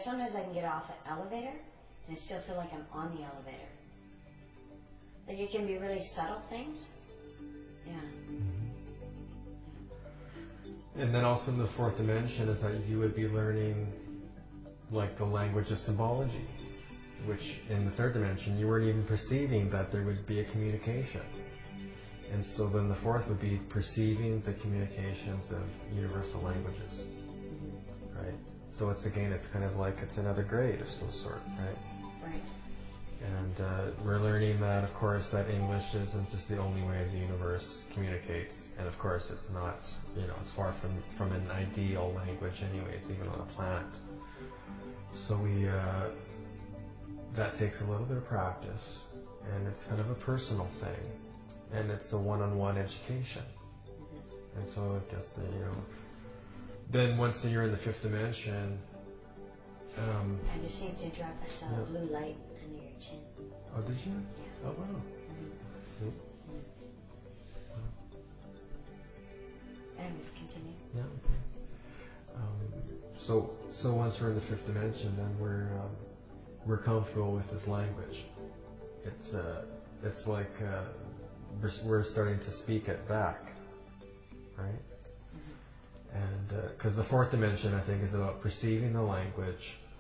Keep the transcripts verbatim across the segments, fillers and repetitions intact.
Because sometimes I can get off an elevator and I still feel like I'm on the elevator. Like it can be really subtle things. Yeah. Mm-hmm. And then also in the fourth dimension is that you would be learning like the language of symbology, which in the third dimension you weren't even perceiving that there would be a communication. And so then the fourth would be perceiving the communications of universal languages, right? So it's again, it's kind of like it's another grade of some sort, right? Right. And uh, we're learning that, of course, that English isn't just the only way the universe communicates. And of course, it's not, you know, it's far from, from an ideal language anyways, even on a planet. So we, uh, that takes a little bit of practice, and it's kind of a personal thing. And it's a one-on-one education. And so I guess the, you know, then once you're in the fifth dimension, um, I just seem to drop I saw yeah. a blue light under your chin. Oh, did you? Yeah. Oh, wow. Mm-hmm. That's neat. Mm-hmm. Anyways, continue. Yeah. Okay. Um, so, so once we're in the fifth dimension, then we're um, we're comfortable with this language. It's uh, it's like uh, we're, we're starting to speak it back, right? Mm-hmm. And because uh, the fourth dimension, I think, is about perceiving the language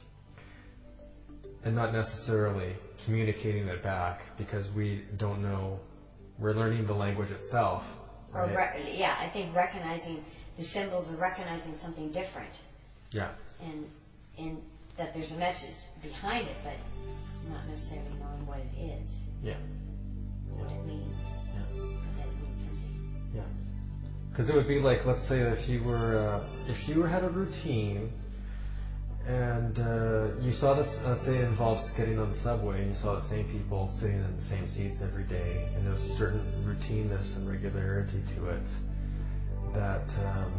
and not necessarily communicating it back, because we don't know. We're learning the language itself. Right? Or re- yeah, I think recognizing the symbols or recognizing something different. Yeah. And and that there's a message behind it, but not necessarily knowing what it is. Yeah. What it means. Yeah. That it means something. Yeah. Because it would be like, let's say, if you were uh, if you had a routine. And uh, you saw this, let's say it involves getting on the subway, and you saw the same people sitting in the same seats every day, and there was a certain routineness and regularity to it, that um,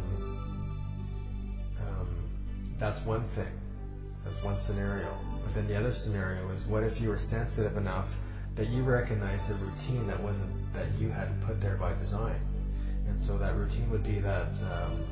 um, that's one thing. That's one scenario. But then the other scenario is, what if you were sensitive enough that you recognized the routine that wasn't, that you had put there by design? And so that routine would be that um,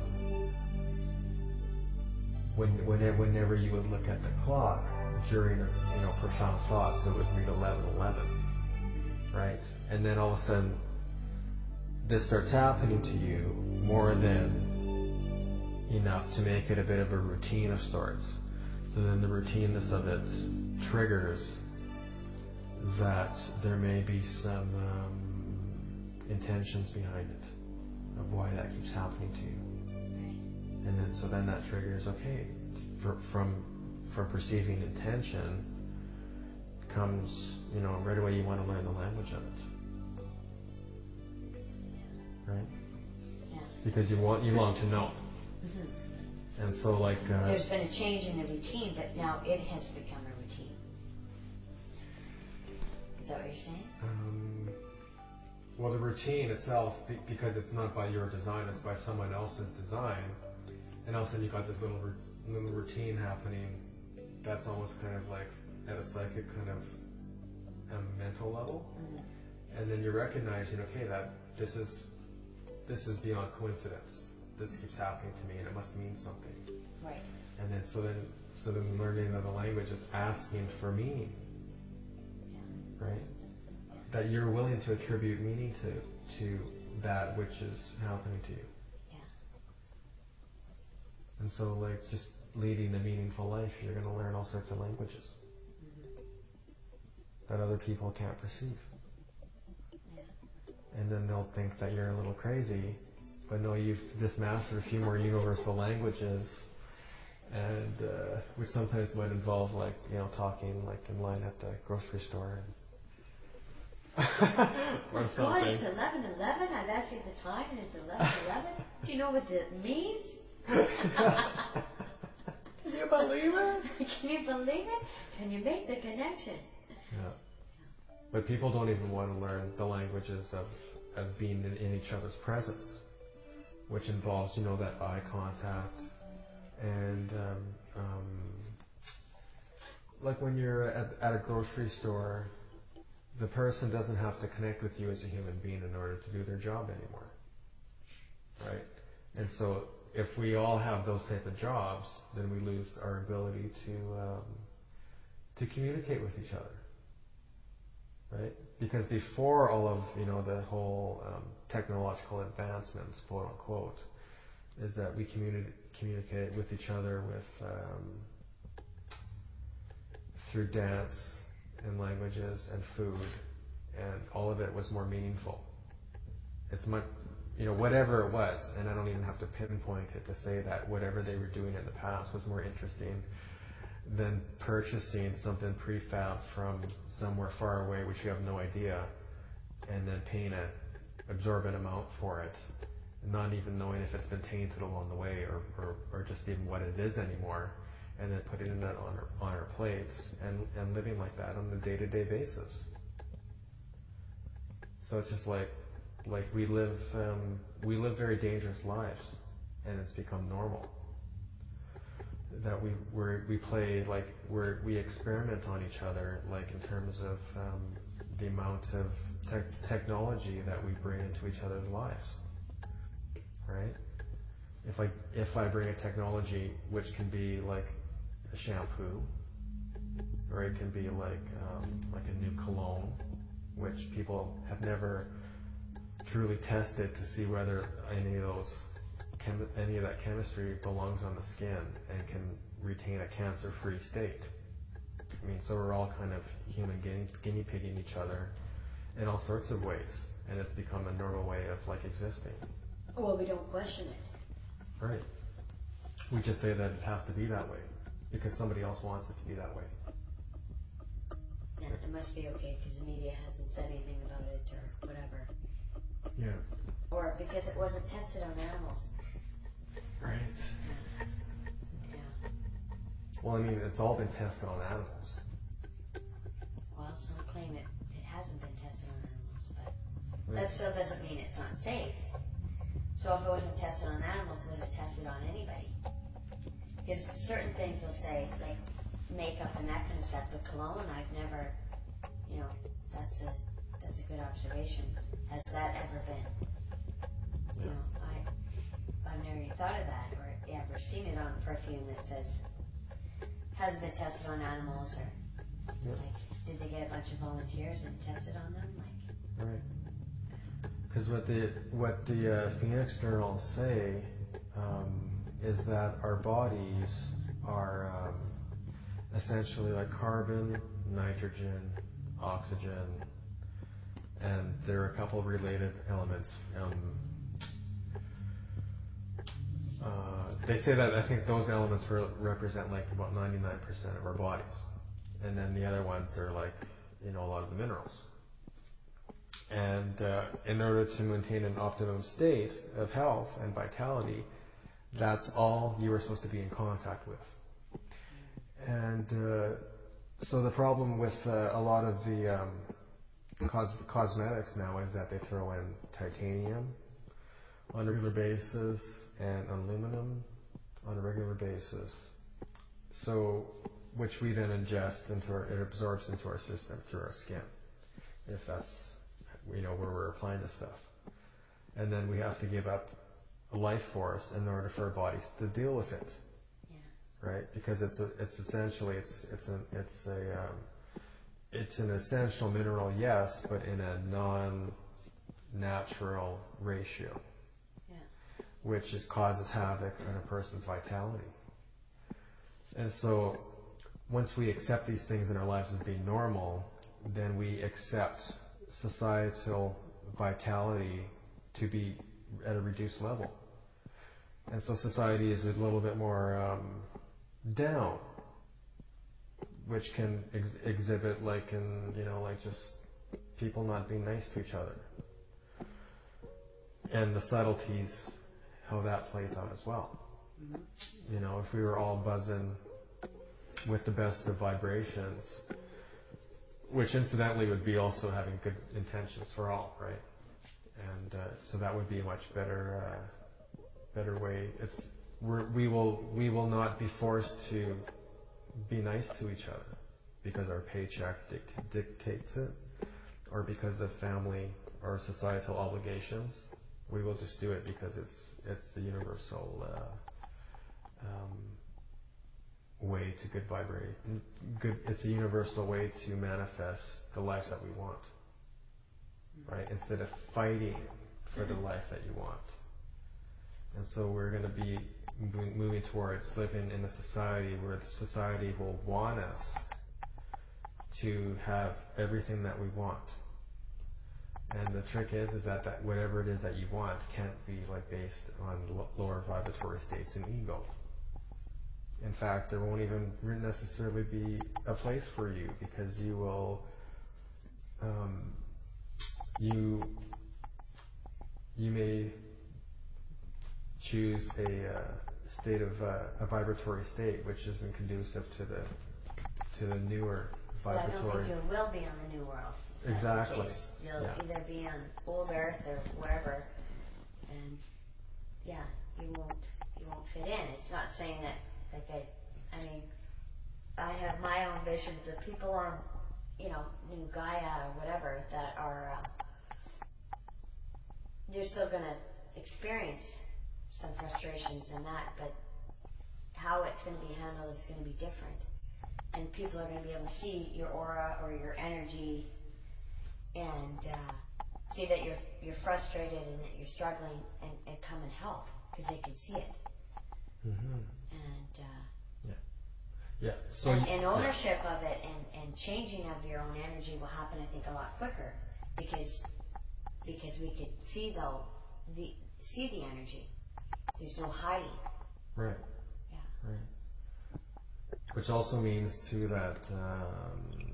When, whenever, whenever you would look at the clock during, you know, profound thoughts, it would read eleven eleven, right? And then all of a sudden, this starts happening to you more than enough to make it a bit of a routine of sorts. So then the routineness of it triggers that there may be some um, intentions behind it of why that keeps happening to you. And then, so then that triggers, okay, for, from from perceiving intention comes, you know, right away you want to learn the language of it, right? Yeah. Because you want, you long to know. Mm-hmm. And so, like, uh, there's been a change in the routine, but now it has become a routine. Is that what you're saying? Um, well, the routine itself, because it's not by your design, it's by someone else's design. And all of a sudden you've got this little little routine happening that's almost kind of like at a psychic kind of um, mental level. Mm-hmm. And then you're recognizing, okay, that this is this is beyond coincidence. This keeps happening to me, and it must mean something. Right. And then so then so then learning of the language is asking for meaning. Yeah. Right? That you're willing to attribute meaning to to that which is happening to you. And so, like, just leading a meaningful life, you're going to learn all sorts of languages mm-hmm. that other people can't perceive. Yeah. And then they'll think that you're a little crazy, but no, you've just mastered a few more universal languages, and uh, which sometimes might involve, like, you know, talking like in line at the grocery store. And or oh something. God, it's eleven eleven. I've asked you the time, and it's eleven eleven. Do you know what that means? Can you believe it? Can you believe it? Can you make the connection? Yeah. But people don't even want to learn the languages of, of being in, in each other's presence, which involves, you know, that eye contact. And um, um, like when you're at, at a grocery store, the person doesn't have to connect with you as a human being in order to do their job anymore. Right? And so if we all have those type of jobs, then we lose our ability to um, to communicate with each other, right? Because before all of, you know, the whole um, technological advancements, quote unquote, is that we communi- communicate with each other with um, through dance and languages and food, and all of it was more meaningful. It's much, you know, whatever it was, and I don't even have to pinpoint it to say that whatever they were doing in the past was more interesting than purchasing something prefab from somewhere far away, which you have no idea, and then paying an absorbent amount for it, not even knowing if it's been tainted along the way, or, or, or just even what it is anymore, and then putting it on our, on our plates and, and living like that on a day-to-day basis. So it's just like, like we live, um, we live very dangerous lives, and it's become normal. That we we're, we play like we we experiment on each other, like in terms of um, the amount of te- technology that we bring into each other's lives, right? If I if I bring a technology which can be like a shampoo, or it can be like um, like a new cologne, which people have never truly tested to see whether any of those Chem- any of that chemistry belongs on the skin and can retain a cancer-free state. I mean, so we're all kind of human guinea, guinea pigging each other in all sorts of ways, and it's become a normal way of like existing. Well, we don't question it. Right. We just say that it has to be that way because somebody else wants it to be that way. Yeah, it must be okay because the media hasn't said anything about it or whatever. Yeah. Or because it wasn't tested on animals. Right. Yeah. Yeah. Well, I mean, it's all been tested on animals. Well, some claim it, it hasn't been tested on animals, but Right. that still doesn't mean it's not safe. So if it wasn't tested on animals, was it tested on anybody? Because certain things will say, like makeup and that kind of stuff, but cologne, I've never, you know, that's a that's a good observation. Has that ever been? You know, I I've never even thought of that, or ever seen it on perfume that says hasn't been tested on animals, or Yep. like did they get a bunch of volunteers and test it on them? Like, right. Because what the what the uh, Phoenix Journal say um, is that our bodies are um, essentially like carbon, nitrogen, oxygen, and there are a couple of related elements. Um, uh, they say that I think those elements re- represent like about ninety-nine percent of our bodies, and then the other ones are like, you know, a lot of the minerals. And uh, in order to maintain an optimum state of health and vitality, that's all you were supposed to be in contact with. And uh, so the problem with uh, a lot of the um, cos- cosmetics now is that they throw in titanium on a regular basis and aluminum on a regular basis. So, which we then ingest into our, it absorbs into our system through our skin, if that's, you know, where we're applying this stuff. And then we have to give up a life force in order for our bodies to deal with it. yeah, Right? Because it's a, it's essentially it's it's an it's a um, it's an essential mineral, yes, but in a non-natural ratio, yeah, which is causes havoc on a person's vitality. And so, once we accept these things in our lives as being normal, then we accept societal vitality to be at a reduced level. And so society is a little bit more um, down, which can ex- exhibit like in, you know, like just people not being nice to each other. And the subtleties, how that plays out as well. mm-hmm. You know, if we were all buzzing with the best of vibrations, which incidentally would be also having good intentions for all, right? And uh, so that would be a much better, uh, better way. It's we're, we will we will not be forced to be nice to each other because our paycheck dict- dictates it, or because of family or societal obligations, We will just do it because it's it's the universal uh, um, way to good vibrate. Good. It's a universal way to manifest the life that we want, right? Instead of fighting for the life that you want. And so we're going to be moving, moving towards living in a society where the society will want us to have everything that we want. And the trick is, is that, that whatever it is that you want can't be like based on l- lower vibratory states and ego. In fact, there won't even necessarily be a place for you, because you will, um, you, you may choose a uh, state of uh, a vibratory state which isn't conducive to the to the newer vibratory. Well, I don't think you will be on the new world. That's Exactly. the case. You'll yeah. either be on old Earth or wherever, and yeah, you won't you won't fit in. It's not saying that like I, I mean, I have my own visions of people on, you know, New Gaia or whatever that are. Uh, you're still going to experience some frustrations in that, but how it's going to be handled is going to be different. And people are going to be able to see your aura or your energy and uh, see that you're you're frustrated and that you're struggling, and, and come and help because they can see it. Mm-hmm. And uh, yeah, yeah. So and, you, and ownership yeah. of it and, and changing of your own energy will happen, I think, a lot quicker because because we could see though the see the energy. There's no hiding. Right. Yeah. Right. Which also means too that um,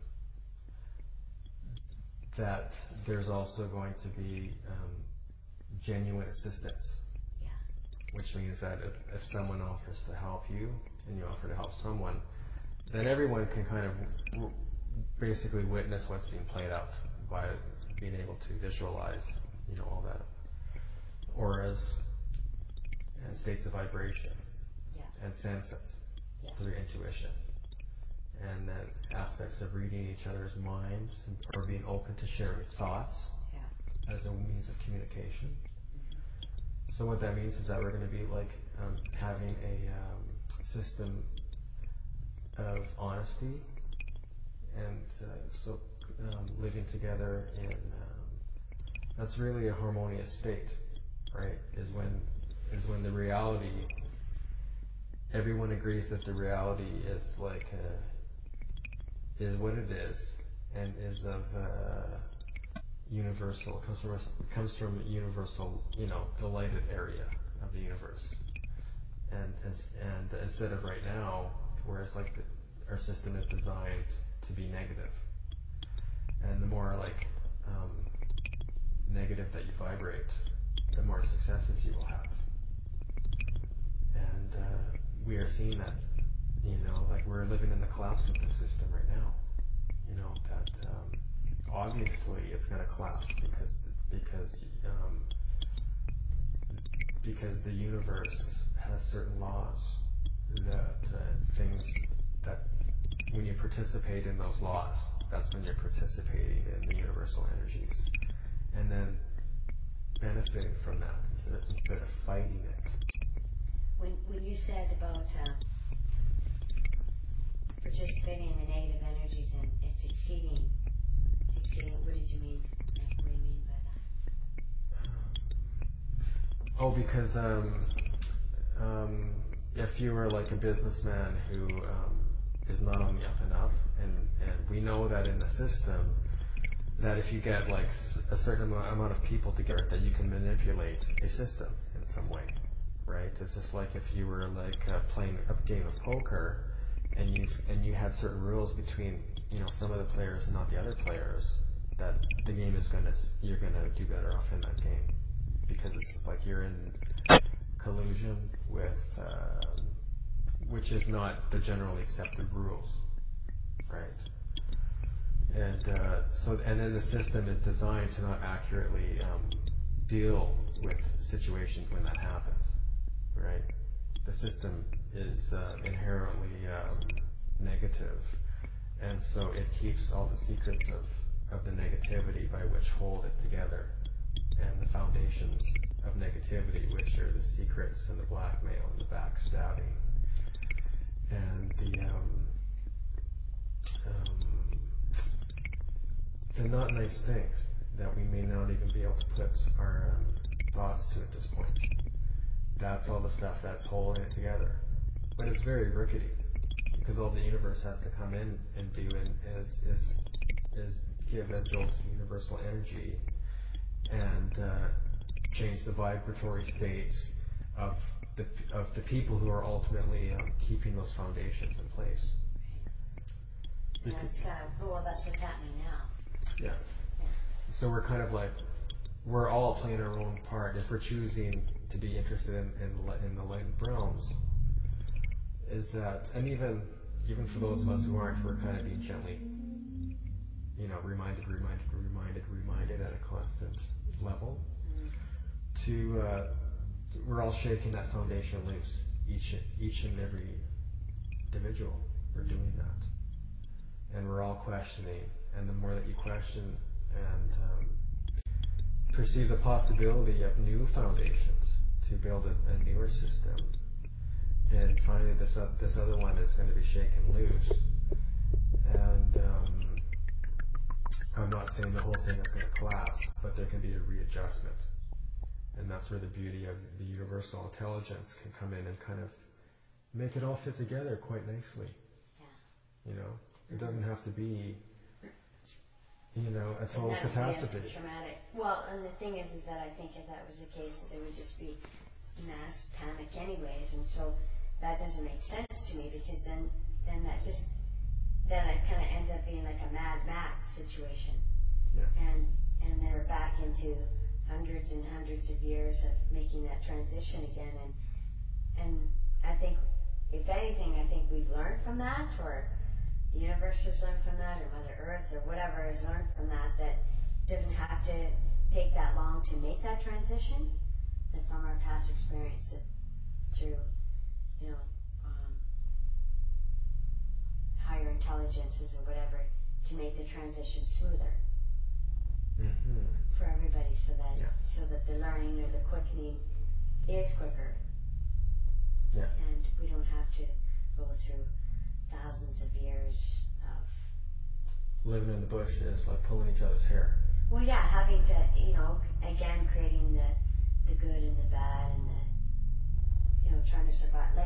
that there's also going to be um, genuine assistance. Yeah. Which means that if, if someone offers to help you and you offer to help someone, then everyone can kind of w- basically witness what's being played out by being able to visualize, you know, all that auras and states of vibration Yeah. and senses. Yeah. Through intuition, and then aspects of reading each other's minds and, or being open to sharing thoughts Yeah. as a means of communication. Mm-hmm. So what that means is that we're going to be like um, having a um, system of honesty, and uh, so um, living together in um, that's really a harmonious state, right? Is when is when the reality. Everyone agrees that the reality is like uh, is what it is, and is of uh, universal comes from comes from universal, you know, the lighted area of the universe, and and, and instead of right now, whereas like the, our system is designed to be negative, and the more like um, negative that you vibrate, the more successes you will have, and. Uh, We are seeing that, you know, like we're living in the collapse of the system right now. You know that um, obviously it's going to collapse because because um, because the universe has certain laws that uh, things that when you participate in those laws, that's when you're participating in the universal energies, and then benefiting from that instead of, instead of fighting it. When when you said about uh, participating in the negative energies and, and succeeding, succeeding, what did you mean? Like, what do you mean by that? Oh, because um, um, if you were like a businessman who um, is not on the up and up, and, and we know that in the system, that if you get like a certain amount of people together, that you can manipulate a system in some way. Right, it's just like if you were like uh, playing a game of poker, and you and you had certain rules between, you know, some of the players and not the other players. That the game is gonna you're gonna do better off in that game, because it's just like you're in collusion with, uh, which is not the generally accepted rules, right? And uh, so and then the system is designed to not accurately um, deal with situations when that happens. Right, the system is uh, inherently um, negative, and so it keeps all the secrets of, of the negativity by which hold it together and the foundations of negativity, which are the secrets and the blackmail and the backstabbing and the um, um, the not nice things that we may not even be able to put our um, thoughts to at this point. That's all the stuff that's holding it together. But it's very rickety, because all the universe has to come in and do is is is give a jolt of universal energy and uh, change the vibratory states of the of the people who are ultimately um, keeping those foundations in place. And that's kind of, well, that's what's happening now. Yeah. Yeah. So we're kind of like, we're all playing our own part. If we're choosing to be interested in in, in the light realms, is that, and even even for those of us who aren't, we're kind of being gently, you know, reminded, reminded, reminded, reminded at a constant level. Mm-hmm. To uh, we're all shaking that foundation loose. Each each and every individual, we're doing that, and we're all questioning. And the more that you question and um, perceive the possibility of new foundations to build a, a newer system, then finally this uh, this other one is going to be shaken loose. And um, I'm not saying the whole thing is going to collapse, but there can be a readjustment. And that's where the beauty of the universal intelligence can come in and kind of make it all fit together quite nicely. Yeah. You know, it doesn't have to be, you know, a total catastrophe. Yes, traumatic. Well, and the thing is, is that I think if that was the case, that there would just be mass panic anyways, and so that doesn't make sense to me, because then, then that just, then it kind of ends up being like a Mad Max situation. Yeah. And and then we're back into hundreds and hundreds of years of making that transition again, and and I think, if anything, I think we've learned from that, or the universe has learned from that, or Mother Earth, or whatever has learned from that, that it doesn't have to take that long to make that transition, that from our past experience, that through, you know, um, higher intelligences or whatever, to make the transition smoother. Mm-hmm. For everybody, so that yeah. so that the learning or the quickening is quicker. Yeah. And we don't have to go through thousands of years of living in the bushes, like pulling each other's hair. Well, yeah, having to, you know, again creating the the good and the bad and the, you know, trying to survive. Like